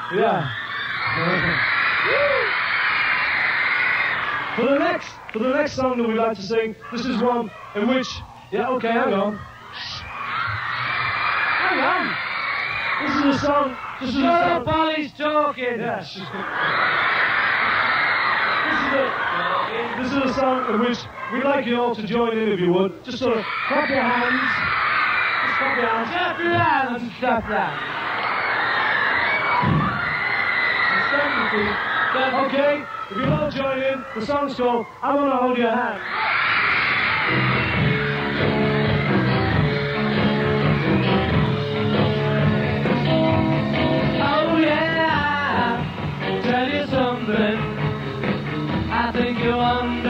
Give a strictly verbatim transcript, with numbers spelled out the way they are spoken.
Yeah. For the next, for the next song that we'd like to sing, this is one in which, yeah, okay, hang on. Hang on. This is a song, this is a Shut song. up while he's talking. Yes. This is a, this is a song in which we'd like you all to join in if you would. Just sort of clap your hands. Just clap your hands. Clap your hands and clap that. Okay, if you all join in, the song's called I Wanna Hold Your Hand. Oh yeah, tell you something. I think you understand.